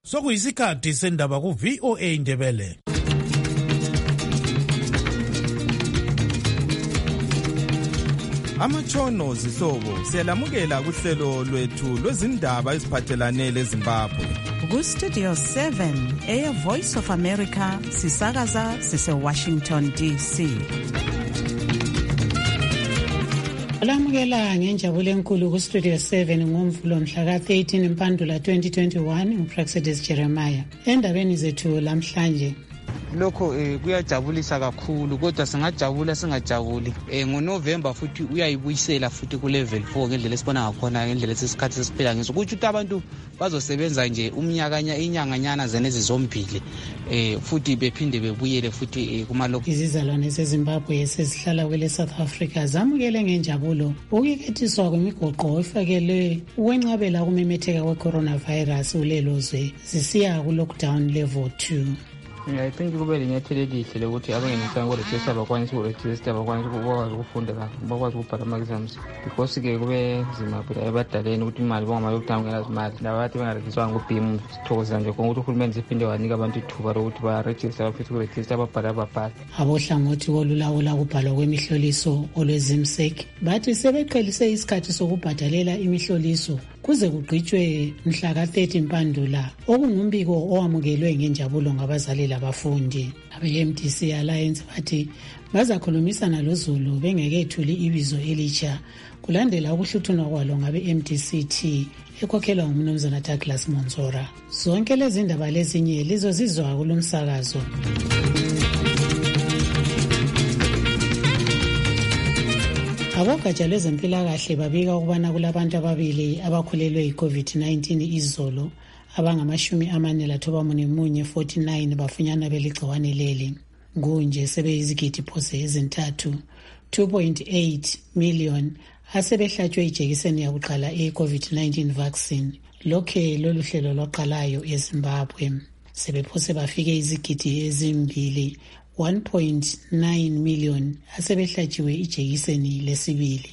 Sokuyisikhathi sendaba ku VOA Indebele. Amatshono zihlobo siyalamukela kuhlelo lwethu lwezindaba eziphathelane leZimbabwe. Ku-Studio 7 Air Voice of America sisakaza sise-Washington DC. Olamukela ngenjabulo enkulu ku-Studio 7 ngomvulo mhla ka-13 Mpandula 2021 uPraxedis Jeremiah. Endabeni zethu lamhlanje. Lokho kuyajabulisa kakhulu kodwa singajabula singajabuli. NgoNovember futhi uyayibuyisela futhi ku level 4 ngendlela esibona ngakhona ngendlela esesikhathi sesiphila ngaso. Ukuthi abantu bazosebenza nje inyanganyana zenezi zombili futhi bephinde bebuyele futhi kumalokho. Izizalwane zeZimbabwe esezihlala kwele South Africa zamukele ngenjabulo ukukhethiswa kwemigoqo efakelwe ukwenqabela ukumemetheka kwe-coronavirus kulelozwe zisiya ku-lockdown level 2. I think kube linyathelo elihle lokuthi abangenisanga uregister bakwanisa uregister bakwanisa ukwazi ukufunda kahle bakwazi ukubhala ama-exams because ke kube nzima phela ebadaleni ukuthi imali bangama-lockdown ngenazimali labathi bengaregiswanga ku-BIM sithokoza nje konke ukuthi uhulumende siphinde wanika abantu ithuba lokuthi baregister bafisa ukuregister babhala. Abohlangothi olulawula ukubhalwa kwemihloliso olwezimsek bathi sebeqhelise isikhathi sokubhadalela imihloliso kuze kugqitshwe mhla ka-30 Mpandula okungumbiko owamukelwe ngenjabulo ngabazali labafundi. Abe-MDC Alliance bathi bazakhulumisana loZulu bengekethuli ibizo elitsha kulandela ukuhluthunwa kwalo ngabe-MDCT ekhokhelwa nguMnumzana Douglas Monzora. Zonke lezi ndaba lezinye lizozizwa kulomsakazo. Abogatsha lwezempilakahle babika ukubana kulabantu ababili abakhulelwe yi-COVID-19 izolo abangama-49 bafunyana beligciwane leli. Kunje sebeyizigidi phose ezintathu 2.8 million asebehlatshwe ijekiseni yakuqala e-COVID-19 vaccine. Lokhe lolu hlelo lwaqalayo eZimbabwe. Sebephose bafike izigidi ezimbili 1.9 million asebehlatshiwe ijekiseni lesibili.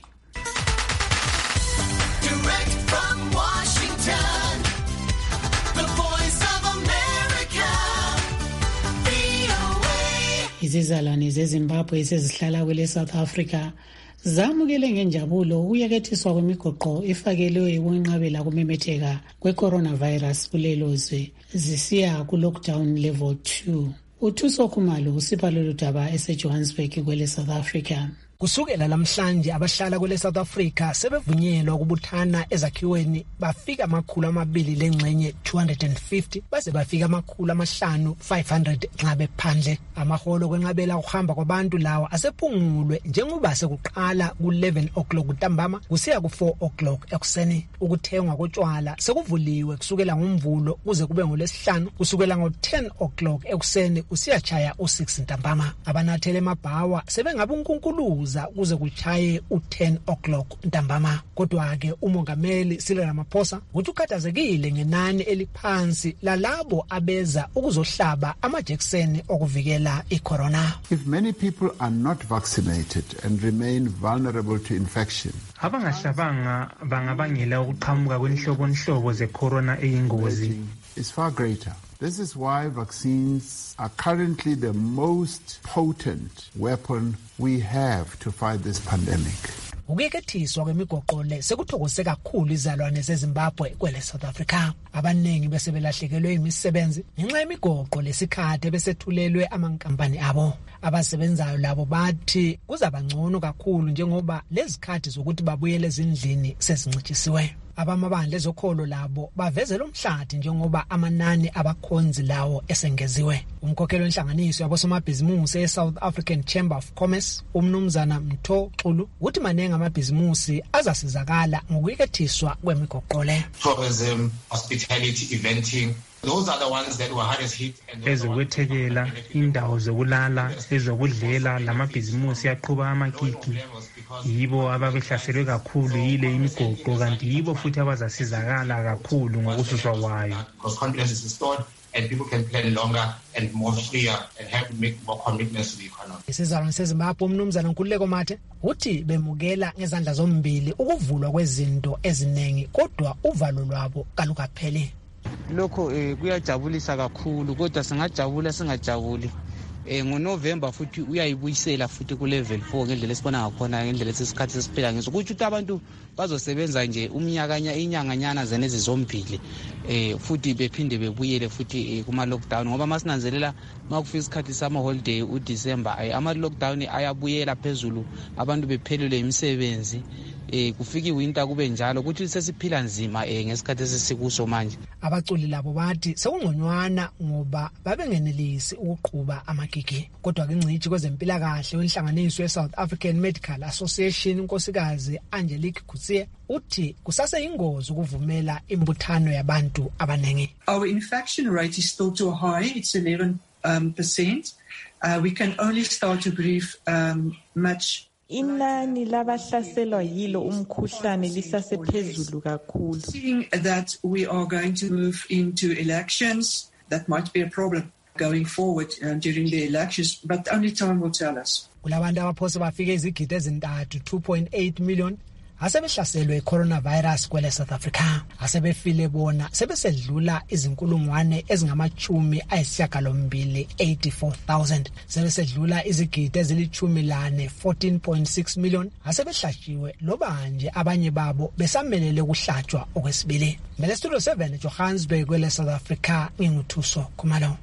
Izizalwane zeZimbabwe esezihlala kwele South Africa zamukele ngenjabulo ukuyekethiswa kwemigoqo efakelwe ukwenqabela kumemetheka kwe-coronavirus kulelozwe zisiya ku-lockdown level 2. Uthuso Khumalo usipha lolu daba eseJohannesburg kwele South Africa. Kusukela lamhlanje abahlala kwele South Africa sebevunyelwa ukubuthana ezakhiweni bafika 200 lengxenye 250 base bafika 500 nxa bephandle. Amaholo kwenqabela ukuhamba kwabantu lawa asephungulwe njengoba sekuqala ku11 o'clock ntambama kusiya ku4 o'clock ekuseni. Ukuthengwa kotshwala sekuvuliwe kusukela ngoMvulo kuze kube ngoLesihlanu kusukela ngo10 o'clock ekuseni usiyachaya u6 ntambama. Abanathele mabhawa sebengabe uNkulunkulu kuze kuchaye u10 o'clock ntambama. Kodwa ke umongameli Cyril Ramaphosa uthi ukhathazekile ngenani eliphansi lalabo abeza ukuzohlaba amajekiseni okuvikela icorona. If many people are not vaccinated and remain vulnerable to infection, abangahlabanga bangabangela ukuqhamuka kwenhlobonhlobo zecorona eyingozi is far greater. This is why vaccines are currently the most potent weapon we have to fight this pandemic. Ukuyekethiswa kwemigoqo le sekuthokoze kakhulu izalwane zeZimbabwe kwele South Africa. Abaningi besebelahlekelwe imisebenzi ngenxa yemigoqo lesikhathi besethulelwe amankampani abo. Abasebenzayo labo bathi kuzaba ngcono kakhulu njengoba lezikhathi zokuthi babuyele ezindlini sezincitshisiwe. Abamabandla ezokholo labo bavezela umhlathi njengoba amanani abakhonzi lawo esengeziwe. Umkhokheli wenhlanganiso yabosomabhizimusi eSouth African Chamber of Commerce uMnumzana Mtho Xulu uthi manenga amabhizimusi azasizakala ngokuyekethiswa kwemigoqo le. Tourism, hospitality, eventing, those are the ones that were hardest hit. Ezokwethekela, indawo zokulala, ezokudlela lamabhizimusi aqhuba amakiki yibo ababehlaselwe kakhulu yile imigoqo kanti yibo futhi abazasizakala kakhulu ngokususwa kwayo. Because confidence is restored and people can plan longer and more freer and have to make more commitments to the economy. Isizalwane seZimbabwe uMnumzana Nkululeko Mathe uthi bemukela ngezandla zombili ukuvulwa kwezinto eziningi kodwa uvalo lwabo kalukapheli. lokho kuyajabulisa kakhulu, kodwa singajabula singajabuli. NgoNovember futhi uyayibuyisela futhi ku-level 4 ngendlela esibona ngakhona, ngendlela esesikhathi sesiphila ngaso. Kuthi abantu bazosebenza nje inyanganyana zenezi zombili futhi bephinde bebuyele futhi kuma-lockdown, ngoba masinanzelela makufika isikhathi sama-holiday uDecember ama-lockdown ayabuyela phezulu, abantu bephelelwe imisebenzi. Kufika iwinter kube njalo, kuthi sesiphila nzima ngesikhathi esisikuso manje. Abaculi labo bathi sekungconywana ngoba babengenelisi ukuqhuba amagigi. Kodwa ke ingcitshi kwezempilakahle wenhlanganiso ye-South African Medical Association unkosikazi Angelique Kutsie uthi kusaseyingozi ukuvumela imbuthano yabantu abaningi. Our infection rate is still too high. It's 11%. We can only start to breathe much. Inani labahlaselwa yilo umkhuhlane lisasephezulu kakhulu. Seeing that we are going to move into elections, that might be a problem going forward during the elections, but only time will tell us. Kulabantu abaphose bafike izigidi ezintathu 2.8 million asebehlaselwe coronavirus kwele South Africa. Asebefile bona sebesedlula izinkulungwane ezingama-80,000 84,000. Sebesedlula izigidi ezili-10 14.6 million asebehlatshiwe loba nje abanye babo besamelele ukuhlatshwa okwesibili. Mele Studio 7 Johannesburg kwele South Africa, nginguthuso Khumalo.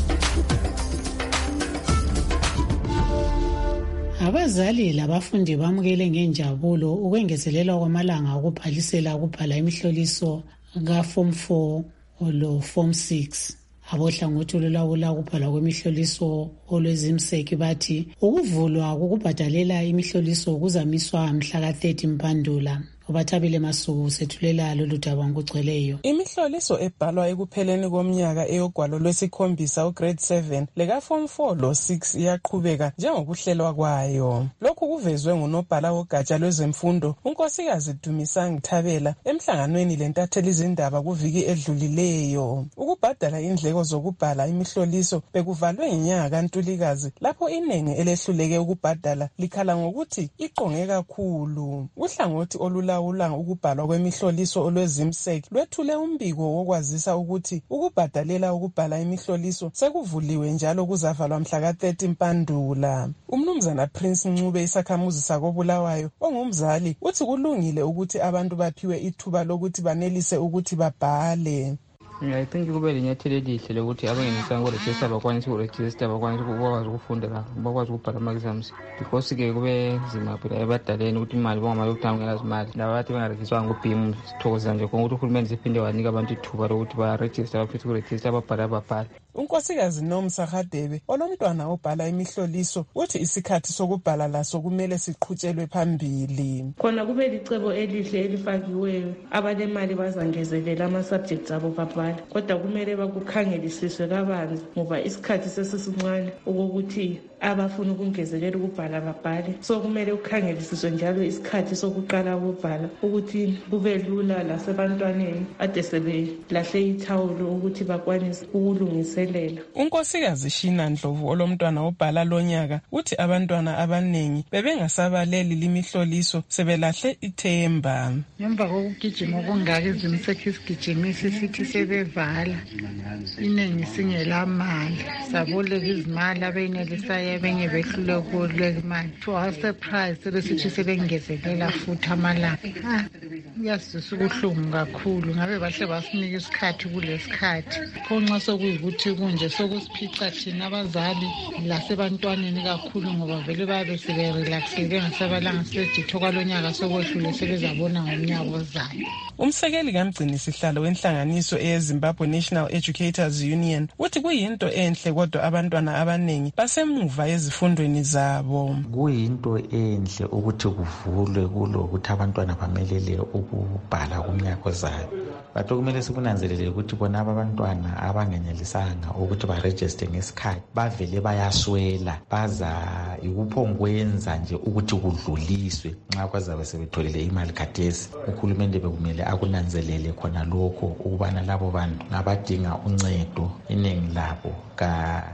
Abazali labafundi bamukele ngenjabulo ukwengezelelwa kwamalanga okubhalisela ukubhala imihloliso ka-Form 4 lo Form 6. Abohlangothi olulawula ukubhala kwemihloliso olwezimseki bathi ukuvulwa kokubhadalela imihloliso kuzamiswa mhla ka-30 Mpandula. Ubathabile Masuku sethulela lolu daba ngokugcweleyo. Imihloliso ebhalwa ekupheleni komnyaka eyogwalo lwesikhombisa ugrade 7 leka Form 4 lo 6 iyaqhubeka njengokuhlelwa kwayo. Lokhu kuvezwe ngunobhala wogatsha lwezemfundo unkosikazi Dumisang Thabela emhlanganweni lentatheli izindaba kuviki edlulileyo. Ukubhadala indleko zokubhala imihloliso bekuvalwe inyanga kaNtulikazi lapho inengi elehluleke ukubhadala likhala ngokuthi iqonge kakhulu. Uhlangothi olulawula ukubhalwa kwemihloliso olwezimseki lwethule umbiko wokwazisa ukuthi ukubhadalela ukubhala imihloliso sekuvuliwe njalo kuzavalwa mhla ka-30 Mpandula. Umnumzana Prince Ncube isakhamuzi sakobulawayo ongumzali uthi kulungile ukuthi abantu baphiwe ithuba lokuthi banelise ukuthi babhale. I think kube linyathelo elihle lokuthi abangenisanga kuregister bakwanisa ukuregister bakwanisa ukwazi ukufunda bakwazi ukubhala ama-exams, because ke kube nzima phela ebadaleni ukuthi imali bangamalokutanga ngelazimali labathi bengaregistrwanga ku-BIM. Sithokoza nje ukuthi uhulumeni ziphinde wanika abantu ithuba lokuthi baregister baphethe ukuregister babhale. Unkosikazi Nomsa Hadebe olomntwana obhala imihloliso uthi isikhathi sokubhala laso kumele siqhutshelwe phambili. Khona kube licebo elihle elifakiweyo, abanemali bazangezelela ama-subjects abo babhala, kodwa kumele bakukhangelisiswe kabanzi ngoba isikhathi sesisincane okokuthi abafuna ukungezelela ukubhala babhale. So kumele ukhangelisiswe njalo isikhathi sokuqala ukubhala ukuthi kube lula lasebantwaneni ade sebelahle ithawulo ukuthi bakwanise ukulungiselela. Unkosikazi Shina Ndlovu olomntwana obhala lonyaka uthi abantwana abaningi bebengasabaleli limihloliso sebelahle ithemba. Ngemva kokugijima okungaka izimseki isigijimisi sithi sebevala inengi singelamali saboleka izimali abenelisayo abenye behlule ukuleka imali. To our surprise sebesithi sebengezelela futhi amalanga. Yasizisa ubuhlungu kakhulu, ngabe bahle basinika isikhathi kulesikhathi konxa sokuyikuthi kunje sokusiphica thina abazali lasebantwaneni kakhulu ngoba vele babe seberelaxile bengasabalanga seditho kwalonyaka sokwehlule sebezabona ngomnyaka ozayo. Umsekeli kamgcini sihlalo wenhlanganiso eyeZimbabwe National Educators Union uthi kuyinto enhle kodwa abantwana abaningi basemuva ezifundweni zabo. Kuyinto enhle ukuthi kuvulwe kulokuthi abantwana bamelele ukubhala kumnyaka ozayo. Bathi kumele sikunanzelele ukuthi bona abantwana abangenelisanga ukuthi baregister ngesikhathi bavele bayaswela baza ikuphongwenza nje ukuthi kudluliswe nxa kwazabe sebetholile imali khathesi. Uhulumende bekumele akunanzelele khona lokho ukubana labo bantu ngabadinga uncedo, iningi labo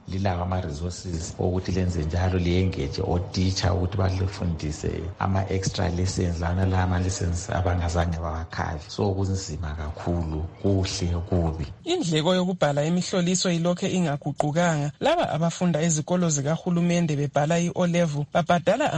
lilawo ama-resources ukuthi lenze njalo liyengeje otitsha ukuthi balifundise ama-extra lessons la ama-lessons abangazange bawakhave. So kunzima kakhulu, kuhle kubi. Indleko yokubhala imihloliso ilokhe ingaguqukanga. Laba abafunda ezikolo zikahulumende bebhala i-O-level babhadala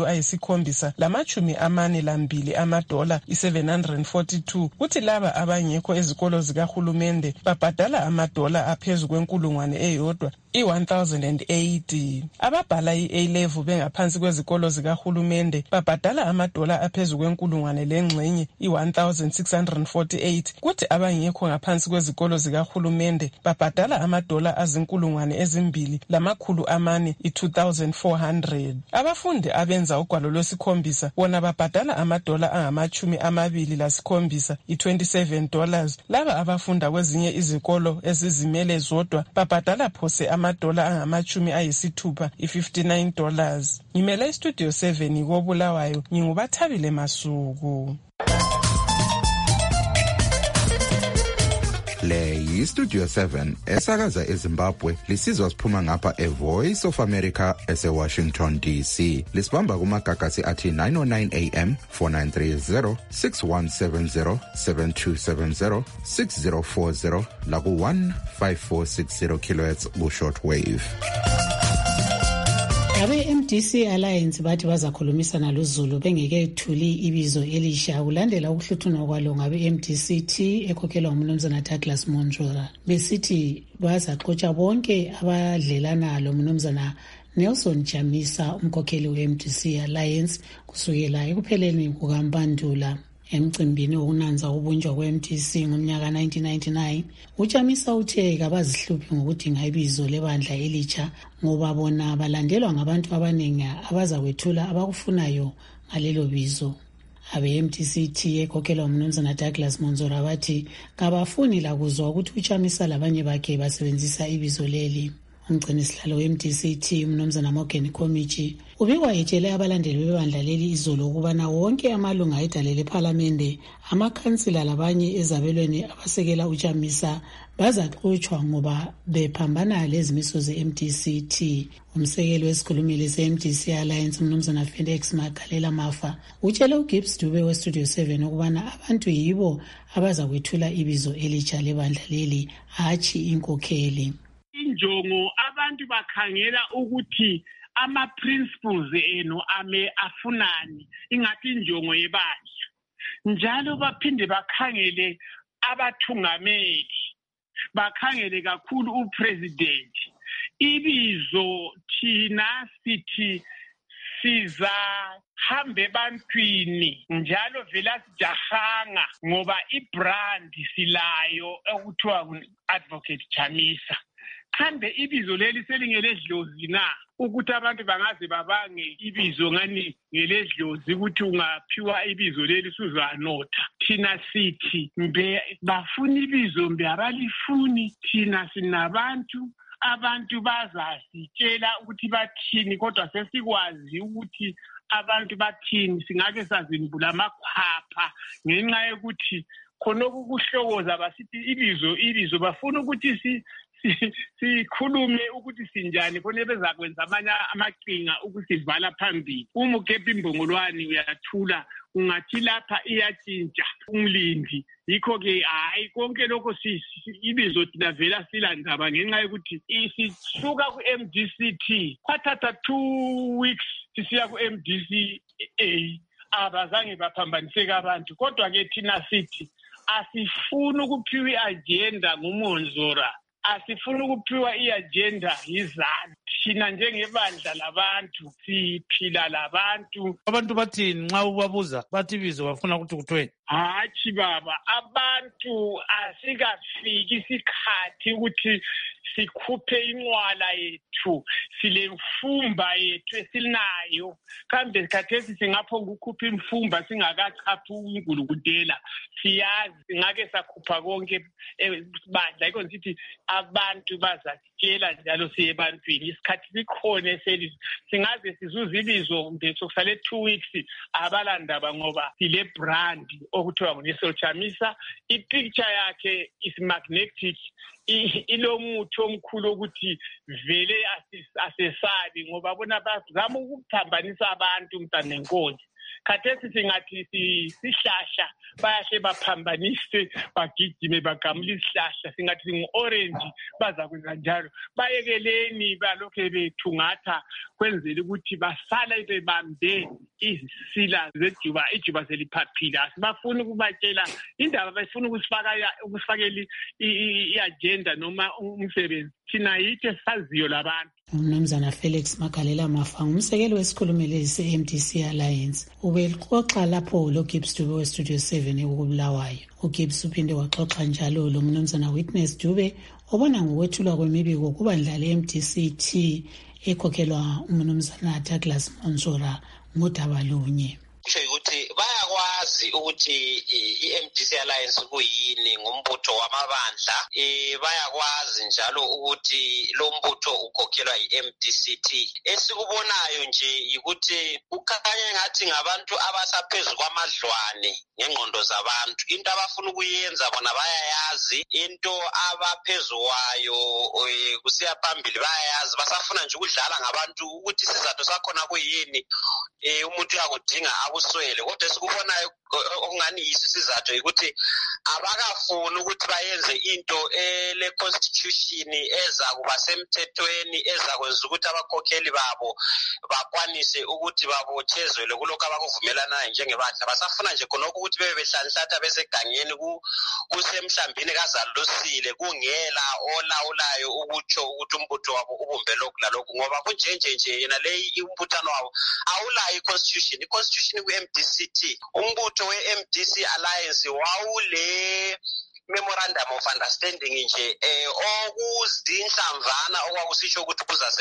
$742 $742, kuthi laba abangekho ezikolo zikahulumende babhadala $1 aphezu kwenkulungwane eyodwa $1,080. Ababhala i-A-level bengaphansi kwezikolo zikahulumende babhadala $1 aphezu kwenkulungwane lengxenye $1,648, kuthi abangekho ngaphansi kwezikolo zikahulumende babhadala $2 azinkulungwane ezimbili $400 $2,400. Abafundi abenza ugwalo lwesikhombisa bona babhadala $27 $27. Laba abafunda kwezinye izikolo ezizimele zodwa babhadala phose $60 $59. Ngimele iStudio 7 koBulawayo, ngingubathabile Masuku. Le yiStudio 7 esakaza eZimbabwe, lisizwa siphuma ngapha eVoice of America eseWashington DC. Lisibamba kumagagasi athi 909 AM, 4930, 6170, 7270, 6040 laku 15460 kHz ku shortwave. Abe-MDC Alliance bathi bazakhulumisana loZulu bengekethuli ibizo elisha kulandela ukuhluthunwa kwalo ngabe-MDC-T ekhokhelwa nguMnumzana Douglas Monjora. Besithi bazaxotsha bonke abadlelana loMnumzana Nelson Chamisa, umkhokheli we-MDC Alliance, kusukela ekupheleni kukaMpandula. Emcimbini wokunanza ubunjwa kwe-MDC ngomnyaka 1999, uChamisa uthe kabazihluphi ngokudinga ibizo lebandla elitsha ngoba bona balandelwa ngabantu abaningi abazakwethula abakufunayo ngalelo bizo. Abe-MDC-T ekhokhelwa uMnumzana Douglas Monjora bathi kabafuni lakuzwa ukuthi uChamisa labanye bakhe basebenzisa ibizo leli. Umgcinisihlalo we-MDC-T uMnumzana Morgan Komichi ubikwa etshele abalandeli bebandla leli izolo ukubana wonke amalunga edale lephalamende, amakhansila labanye ezabelweni abasekela uChamisa bazaxotshwa ngoba bephambana lezimiso ze-MDC-T. Umsekeli wesikhulumeli se-MDC Alliance uMnumzana Felix Magalela Mafa utshele uGibbs Dube weStudio 7 ukubana abantu yibo abazakwethula ibizo elitsha lebandla leli, hatshi inkokheli. Injongo abantu bakhangela ukuthi ama-principles eno afunani, ingathi injongo yebandla. Njalo baphinde bakhangele abathungameli, bakhangele kakhulu upresident. Ibizo thina sithi sizahambe ebantwini njalo vela sijahanga ngoba ibrand silayo ekuthiwa Advocate Chamisa. Kambe ibizo leli selingeledlozi na ukuthi abantu bangaze babange ibizo ngani ngeledlozi ukuthi ungaphiwa ibizo leli suzanotha. Thina sithi mbe bafuna ibizo mbe abalifuni, thina sinabantu, abantu bazasitshela ukuthi bathini, kodwa sesikwazi ukuthi abantu bathini. Singake sazimbula amakhwapha ngenxa yokuthi khonokho kuhlokoza basithi ibizo bafuna ukuthi sikhulume ukuthi sinjani khona bezakwenza amanye amaqhinga ukusivala phambili. Uma ukhepha imbongolwane uyathula, ungathi lapha iyatshintsha umlindi. Yikho ke hayi konke lokho ibizo thina vela silandaba ngenxa yokuthi sisuka ku-MDC-T kwathatha 2 weeks sisiya ku-MDC-A abazange baphambaniseke abantu. Kodwa ke thina sithi asifuni ukuphiwa i-agenda nguMonjora, asifuni ukuphiwa i-agenda yizanu. Thina njengebandla labantu siphila labantu. Abantu bathini nxa ubabuza bathi ibizo bafuna ukuthi kuthweni? Hatshi baba, abantu asikafiki isikhathi ukuthi sikhuphe inqwala yethu, silemfumba yethu esinayo. Kambe khathesi singapho ukukhupha imfumba singakachaphi uNgulukudela. Siyazi ngake sakhupha konke bandla. Yikho ngithi abantu bazatshela njalo siyebantwini. Isikhathi sikhona eseli singaze sizuze ibizo mbe sokusale 2 weeks abalandaba ngoba sile brand okuthiwa nguNelson Chamisa. I-picture yakhe is magnetic. ilomuthi omkhulu ukuthi vele asesabi ngoba bona bazama ukuphambanisa abantu mntana nenkosi. Khathesi singathi sihlahla bayahle baphambanise bagijime bagamula isihlahla singathi ngu-orange bazakwenza njalo. Bayekeleni balokhe bethungatha kwenzela ukuthi basala bebambe izisila zejuba ijuba seliphaphile. Asibafuni ukubatshela indaba bafuna ukusifakela i-agenda noma umsebenzi thina yithi saziyo labantu. Umnumzana Felix Magalela Mafa umsekeli wesikhulumeli se-MDC Alliance ubexoxa lapho lo Gibbs Dube we-Studio 7 ekubulawayo. uGibbs uphinde waxoxa njalo lo mnumzana Witness Dube obona ngokwethulwa kwemibiko kubandla le-MDC-T ekhokhelwa umnumzana Douglas Monsora ngodaba lunye. Ukuthi bayakwazi ukuthi i-MDC Alliance kuyini ngumbutho wamabandla bayakwazi njalo ukuthi lo mbutho ukhokhelwa i-MDC-T. Esikubonayo nje ukuthi ukhanya ngathi ngabantu abasaphezulu kwamadlwane ngengqondo zabantu. Into abafuna ukuyenza bona bayayazi, into abaphezulu kwayo kusiya phambili bayayazi, basafuna nje ukudlala ngabantu ukuthi isizathu sakhona kuyini umuntu uyakudinga akuswele. Kodwa esikubonayo okungani yiso isizathu ukuthi abakafuni ukuthi bayenze into le constitution eza kuba semthethweni ezakwenza ukuthi abakhokheli babo bakwanise ukuthi babotshezelwe kulokho abakuvumelanayo njengebandla. Basafuna nje khonokho ukuthi bebe behlanhlatha besegangeni kusemhlambini kazalosile kungela olawulayo ukutsho ukuthi umbutho wabo ubumbe lokhu lalokhu ngoba kunjenje yena leyi umbuthano wabo awulayo i-constitution. I-constitution ku-MDC-T umbutho we-MDC Alliance wawule memorandum of understanding nje okuzinhlamvana okwakusisho ukuthi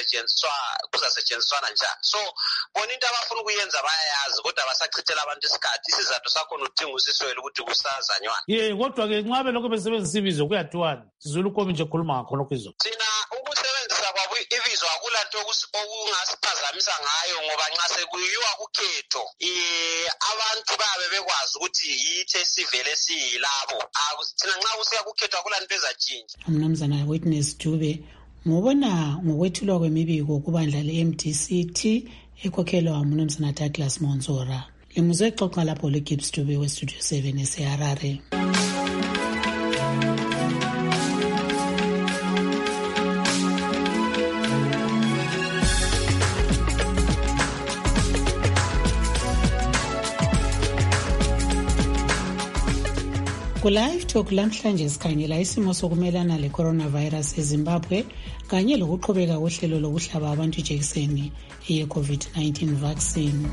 kuzasetshenziswana njani. So bona into abafuna ukuyenza bayayazi kodwa basachithela abantu isikhathi. Isizathu sakhona udinga usiswele ukuthi kusazanywana. Kodwa ke nqabe lokho besebenzisa ibizo kuyathiwani Sizulu komi nje khuluma ngakho lokho izo. Thina ukusebenzisa kwabo ibizo akulanto okungasiphazamisa ngayo ngoba nxa sekuyiwa kukhetho abantu babe bekwazi ukuthi yithe sivele siyilabo. Thina nxa kusiya kukhethwa akulanto ezatshintsha. Umnumzana Witness Dube ngobona ngokwethulwa kwemibiko kubandla le-MDC-T ekhokhelwa umnumzana Douglas Monsora. Limuzwe xoxa lapho lo Gibbs Dube we-Studio 7 eseHarare. Live Talk lamhlanje sikhangela isimo sokumelana le-coronavirus eZimbabwe kanye lokuqhubeka kohlelo lokuhlaba abantu ijekiseni ye-COVID-19 vaccine.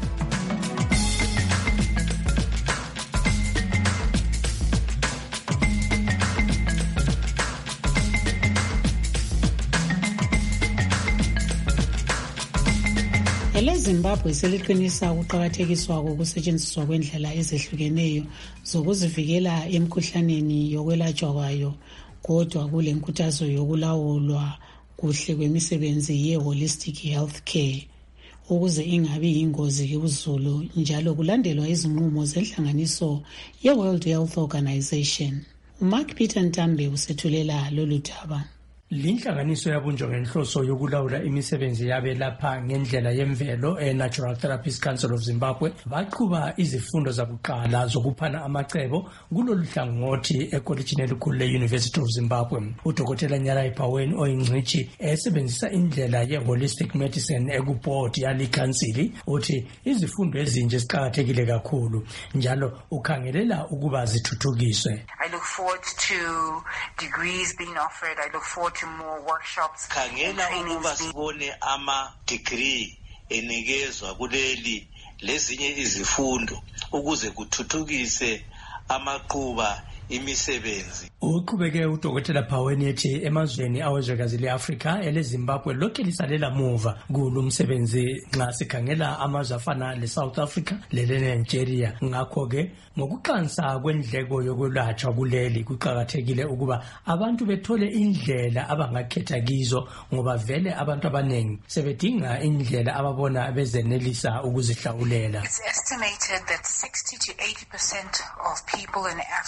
EZimbabwe seliqinisa ukuqakathekiswa kokusetshenziswa kwendlela ezehlukeneyo zokuzivikela emkhuhlaneni yokwelatshwa kwayo, kodwa kule nkuthazo yokulawulwa kuhle kwemisebenzi ye-holistic health care ukuze ingabi yingozi kuzulu njalo kulandelwa izinqumo zenhlanganiso ye-World Health Organization. uMark Peter Ntambe usethulela lolu daba. Linhlanganiso yabunjwa ngenhloso yokulawula imisebenzi yabelapha ngendlela yemvelo Natural Therapists Council of Zimbabwe baqhuba izifundo zakuqala zokuphana amacebo kulolu hlangothi ekolejini elikhulu le-University of Zimbabwe. UDokotela Nyarai Phaweni oyingcitshi esebenzisa indlela ye-holistic medicine ekubhodi yali council uthi izifundo ezinje ziqakathekile kakhulu njalo ukhangelela ukuba zithuthukiswe. I look forward to degrees being offered. I look forward to more workshops. Khangela ukuba sibone ama-degree enikezwa kuleli lezinye izifundo ukuze kuthuthukise amaqhuba imisebenzi. Uqhubeke uDokotela Phaweni ethi emazweni awezwekazi le-Afrika eleZimbabwe lokhu lisalela muva kulo umsebenzi nxa sikhangela amazwe afana le-South Africa lele-Nigeria. Ngakho-ke ngokuqansa kwendleko yokwelatshwa kuleli kuqakathekile ukuba abantu bethole indlela abangakhetha kizo ngoba vele abantu abanengi sebedinga indlela ababona bezenelisa ukuzihlawulela. It's estimated that 60 to 80% of people in Africa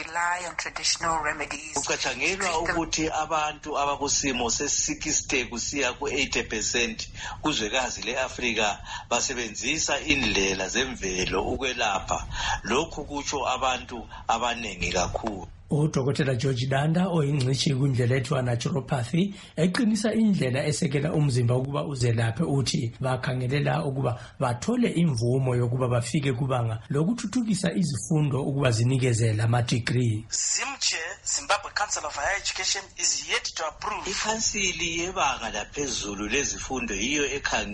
rely on traditional remedies. Kucatshangelwa ukuthi abantu abakusimo se-60 kusiya ku-80% kuzwekazi le-Afrika basebenzisa indlela zemvelo ukwelapha. Lokhu kutsho abantu abaningi kakhulu. Udokotela George Danda oyingcitshi kwindlela ethiwa naturopathy eqinisa indlela esekela umzimba ukuba uzelaphe uthi bakhangelela ukuba bathole imvumo yokuba bafike kubanga lokuthuthukisa izifundo ukuba zinikezela ama-degree. ZIMCHE, Zimbabwe Council of Higher Education, is yet to approve. Ikhansili yebanga laphezulu lezifundo yiyo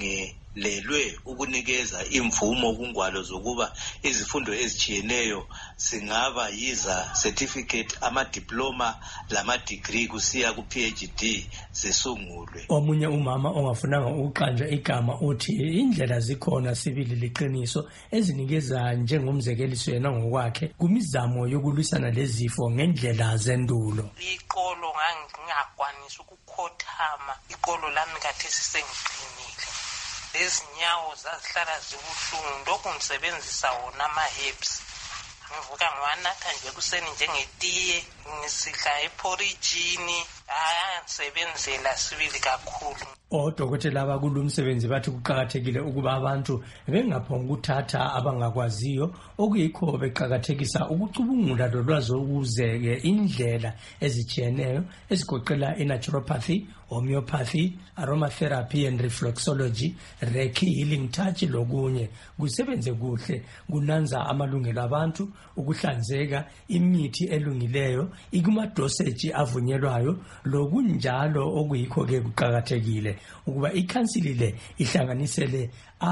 lelwe ukunikeza imvumo kungwalo zokuba izifundo ezijiyeneyo singaba yiza certificate ama-diploma lama-degree kusiya ku-PhD zisungulwe. Omunye umama ongafunanga ukuqanjwa igama uthi indlela zikhona sibili liqiniso ezinikeza njengomzekeliso yena ngokwakhe kumizamo yokulwisana lezifo ngendlela zendulo. Iqolo ngingakwanisa ukukhothama, iqolo lami kathesi sengiqinile. Lezinyawo zazihlala zibuhlungu, lokhu ngisebenzisa wona ama-herbs. Ngivuka ngiwanatha nje kuseni njengetiye, ngisidla eporijini, ngisebenzela sibili kakhulu. Odokotela abakulo umsebenzi bathi kuqakathekile ukuba abantu bengaphonga ukuthatha abangakwaziyo okuyikho beqakathekisa ukucubungula lolwazi okuzeke indlela ezijiyeneyo ezigoqela i-naturopathy, homeopathy, aromatherapy and reflexology, reiki, healing touch lokunye kusebenze kuhle kunanza amalungelo abantu, ukuhlanzeka, imithi elungileyo, ikumadoseji avunyelwayo lokunjalo okuyikho ke kuqakathekile ukuba ikhansili le ihlanganisele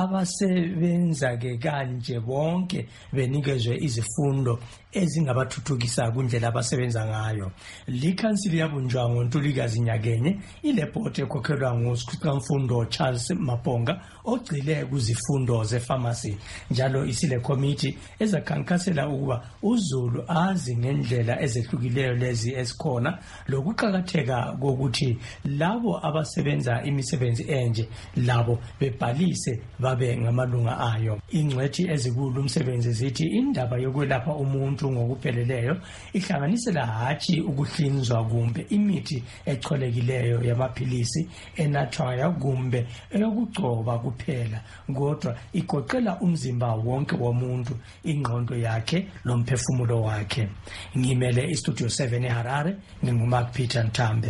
abasebenza ke kanje bonke benikezwe izifundo ezingabathuthukisa kundlela abasebenza ngayo. Likhansili yabunjwa ngoNtulikazi nyakenye ilebhodi ekhokhelwa nguSikhwamfundo Charles Maponga ogcile kuzifundo zepharmacy. Njalo isile committee ezakhankasela ukuba uZulu azi ngendlela ezehlukileyo lezi esikhona lokuqakatheka kokuthi labo abasebenza imisebenzi enje labo bebhalise babe ngamalunga ayo. Ingcwethi ezikulu umsebenzi zithi indaba yokwelapha umuntu ngokupheleleyo ihlanganisela hatshi ukuhlinzwa kumbe imithi echolekileyo yamaphilisi enathwayo kumbe eyokugcoba kuphela, kodwa igoqela umzimba wonke womuntu, ingqondo yakhe lomphefumulo wakhe. Ngimele iStudio 7 eHarare, nginguMark Peter Ntambe.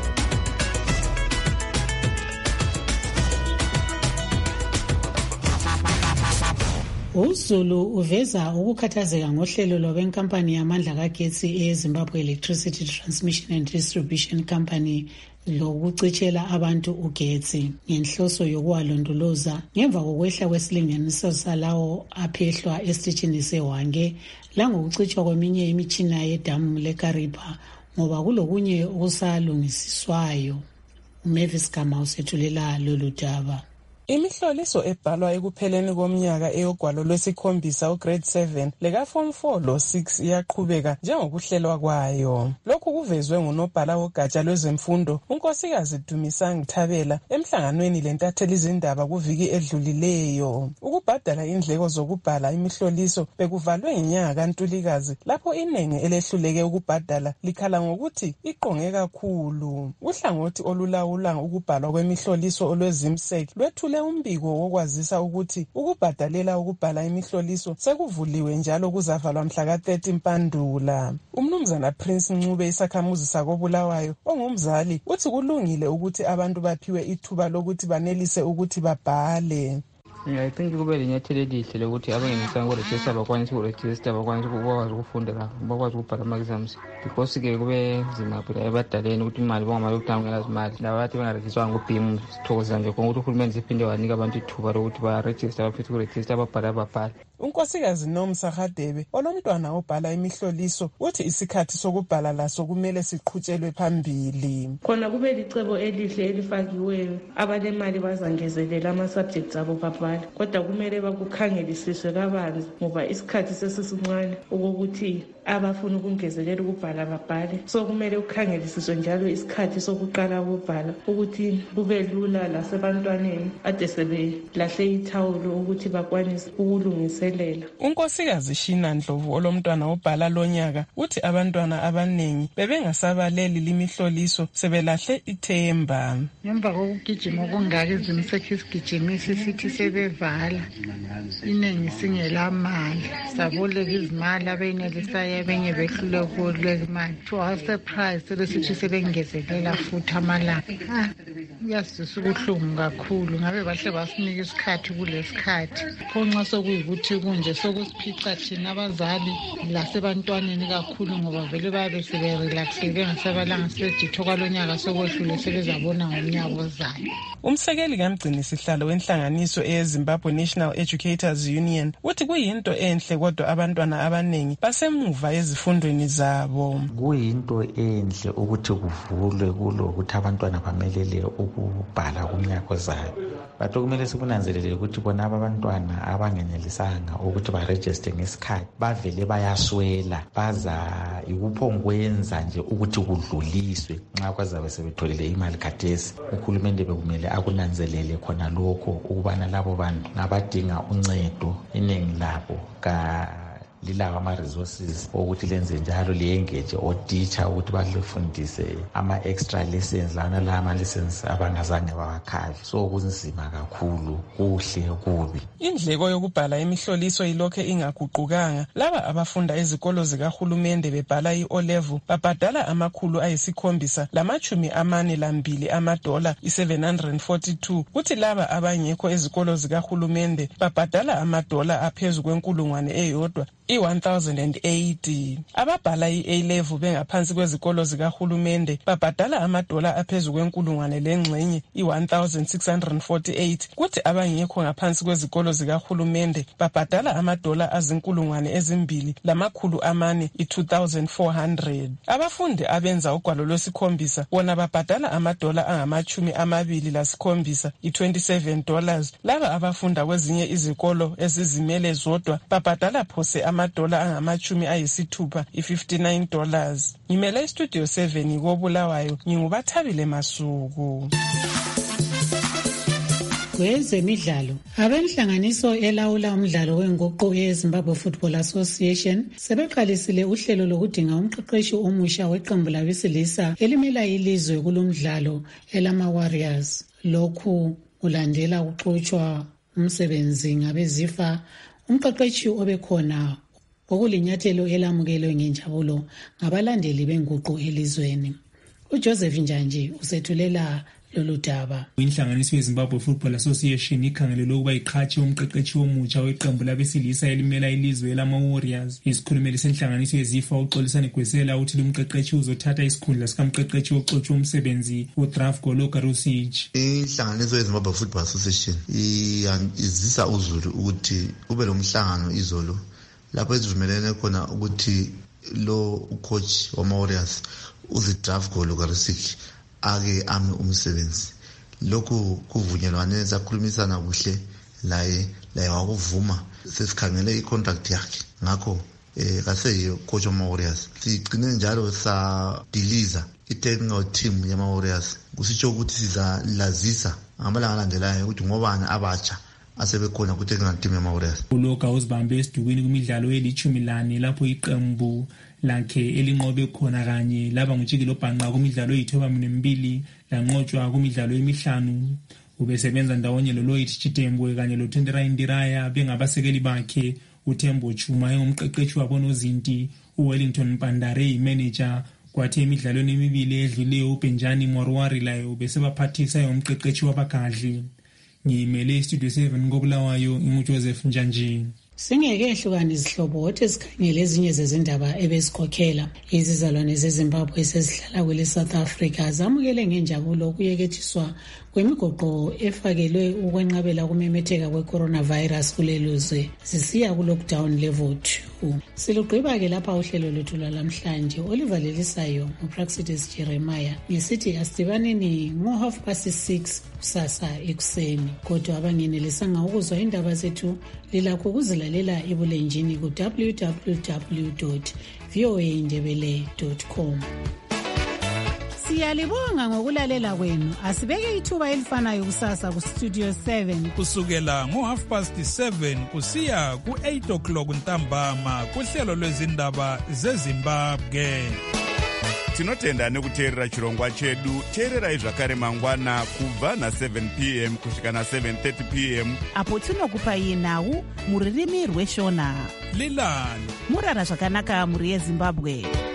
uZulu uveza ukukhathazeka ngohlelo lwenkampani yamandla kagetsi eZimbabwe Electricity Transmission and Distribution Company lokucitshela abantu ugetsi ngenhloso yokuwalondoloza ngemva kokwehla kwesilinganiso salawo aphehlwa esitshini seHwange langokucitshwa kweminye imitshina yedamu leKariba ngoba kulokunye okusalungisiswayo. uMavis Gama usethulela lolu daba. Imihloliso ebhalwa ekupheleni komnyaka eyogwalo lwesikhombisa ugrade 7 leka form 4 lo 6 iyaqhubeka njengokuhlelwa kwayo. Lokhu kuvezwe ngunobhala wogatsha lwezemfundo uNkosikazi Dumisani Thabela emhlanganweni lentatheli izindaba kuviki edlulileyo. Ukubhadala indleko zokubhala imihloliso bekuvalwe ngenyanga kaNtulikazi lapho inengi elehluleke ukubhadala likhala ngokuthi iqonge kakhulu. Uhlangothi olulawula ukubhalwa kwemihloliso olwezimsek lwethule umbiko wokwazisa ukuthi ukubhadalela ukubhala imihloliso sekuvuliwe njalo kuzavalwa mhla ka-30 Mpandula. Umnumzana Prince Ncube isakhamuzi sakobulawayo ongumzali uthi kulungile ukuthi abantu baphiwe ithuba lokuthi banelise ukuthi babhale. I think kube linyathelo elihle lokuthi abangenisanga uregister bakwanisa uregister bakwanisa ukwazi ukufunda bakwazi ukubhala ama-exams because ke kube nzima phela ebadaleni ukuthi imali bangamali ukutanga ngelazimali labathi bengaregistrwanga kubhimu sithokoza nje ukuthi uhulumeni ziphinde wanika abantu ithuba lokuthi baregister bafithe ukuregister babhale. uNkosikazi Nomsa Hadebe olomntwana obhala imihloliso uthi isikhathi sokubhala laso kumele siqhutshelwe phambili. Khona kube licebo elihle elifakiweyo abalemali bazangezelela ama-subjects abo babhala, kodwa kumele bakukhangelisiswe kabanzi ngoba isikhathi sesisincane okokuthi abafuna ukungezelela ukubhala babhale. So kumele ukhangelisiswe njalo isikhathi sokuqala ukubhala ukuthi kube lula lasebantwaneni ade sebelahle ithawulo ukuthi bakwanise ukulungisela ukuphumelela. Unkosikazi Shina Ndlovu olomntwana obhala lonyaka uthi abantwana abaningi bebengasabaleli limihloliso sebelahle ithemba. Ngemva kokugijima okungaka izimsekhe isigijimisi sithi sebevala iningi singelamali saboleka izimali abenelisayo abenye behlule ukuboleka imali. To our surprise sebesithi sebengezelela futhi amalanga. Yasizisa ubuhlungu kakhulu ngabe bahle basinika isikhathi kulesikhathi khonxa sokuyikuthi kunje sokusiphica thina abazali lasebantwaneni kakhulu ngoba vele babe seberelaxile bengasabalanga sebeditho kwalonyaka sokwehlule sebezabona ngomnyaka ozayo. Umsekeli kamgcini sihlalo wenhlanganiso eZimbabwe National Educators Union uthi kuyinto enhle kodwa abantwana abaningi basemuva ezifundweni zabo. Kuyinto enhle ukuthi kuvulwe kulokuthi abantwana bamelele ukubhala kumnyaka ozayo. Bathi kumele sikunanzelele ukuthi bona abantwana abangenelisanga ukuthi baregister ngesikhathi bavele bayaswela baza ikuphongwenza nje ukuthi kudluliswe nxa kwazabe sebetholile imali khathesi. Uhulumende bekumele akunanzelele khona lokho ukubana labo bantu ngabadinga uncedo iningi labo lilawa ama-resources ukuthi lenze njalo liyengeje otitsha ukuthi balifundise ama-extra lessons lana la ama-lessons abangazange bawakhave. So kunzima kakhulu, kuhle kubi. Indleko yokubhala imihloliso ilokhe ingaguqukanga. Laba abafunda ezikolo zikahulumende bebhala i-O-level babhadala $742 $742 kuthi laba abangekho ezikolo zikahulumende babhadala $1 aphezu kwenkulungwane eyodwa $1,080. Ababhala i-A-level bengaphansi kwezikolo zikahulumende babhadala $1 aphezu kwenkulungwane lengxenye $1,648 kuthi abangekho ngaphansi kwezikolo zikahulumende babhadala $2 azinkulungwane ezimbili $400 $2,400. Abafundi abenza ugwalo lwesikhombisa bona babhadala $20 $27. Laba abafunda kwezinye izikolo ezizimele zodwa babhadala phose $60 $59. Ngimele Studio 7 koBulawayo ngingubathabile Masuku. Kwezemidlalo, abenhlanganiso elawula umdlalo wenguqu yeZimbabwe Football Association sebeqalisile uhlelo lokudinga umqeqeshi omusha weqembu labesilisa elimela ilizwe kulomdlalo elama-Warriors. Lokhu kulandela ukuxutshwa umsebenzi ngabezifa umqeqeshi obekhona okulinyathelo elamukelwe ngenjabulo ngabalandeli benguqu elizweni. uJoseph Njanji usethulela lolu daba. Inhlanganiso yeZimbabwe Football Association ikhangelelwe ukuba iqhatshe umqeqeshi omutsha weqembu labesilisa elimela ilizwe lama-Warriors. Isikhulumeli senhlanganiso yezifa uXolisane Gwesela uthi lumqeqeshi uzothatha isikhundla sikamqeqeshi oxotshwe umsebenzi uDrafgo Logarusich. Inhlanganiso yeZimbabwe Football Association izisa uzulu ukuthi ube lomhlangano izolo lapho ezivumelene khona ukuthi lo ucoach wama-Warriors uDrafgo Logarusich ake ame umsebenzi. Lokhu kuvunyelwane sakhulumisana kuhle laye wakuvuma sesikhangele icontract yakhe. Ngakho kaseyiyo coach wama-Warriors. Sigcine njalo sadiliza i-technical team yama-Warriors. Kusitsho ukuthi sizalazisa ngamalanga alandelayo ukuthi ngobani abatsha asebekhona ku-technical team yama-Warriors. Uloga uzibambe esidukweni kumidlalo eli-14 lapho iqembu lakhe elinqobe khona kanye laba ngutshikilo bhanqa kumidlalo eyi-12 lanqotshwa kumidlalo emi-5. Ubesebenza ndawonye loLloyd Chitembwe kanye loTendera Indiraya bengabasekeli bakhe. uTembo Chuma engumqeqeshi wabo nozinti, uWellington Mpandare imanager. Kwathi emidlalweni emibili edluleyo uBenjani Morwari layo besebaphathisa umqeqeshi wabagadli. Ngimele Studio 7 koBulawayo nguJoseph Njanji. Singeke ehlukana izihlobo othi sikhangele ezinye zezindaba ebesikhokhela. Izizalwane zeZimbabwe sezihlala kwele South Africa zamukele ngenjabulo ukuyekethiswa kwemigoqo efakelwe ukwenqabela kumemetheka kwe-coronavirus kulelizwe zisiya ku-lockdown level 2. Silugqiba-ke lapha uhlelo lwethu lwalamhlanje olivalelisayo nguPraxidis Jeremiah ngesithi asidibaneni ngo-6:30 kusasa ekuseni. Kodwa abangenelisanga ukuzwa indaba zethu lilakho ukuzilalela ebulenjini ku www.voaindebele.com. Siyalibonga ngokulalela kwenu. Asibeke ithuba elifanayo kusasa ku Studio 7 kusukela ngo7:30 kusiya ku8 o'clock ntambama kuhlelo lwezindaba zeZimbabwe. Tinotenda nekuteerera chirongwa chedu. Teererai zvakare mangwana kubva na7 p.m. kusvika na7:30 p.m. apo tinokupai nhau muririmi rweshona. Lilani murara zvakanaka muri yeZimbabwe.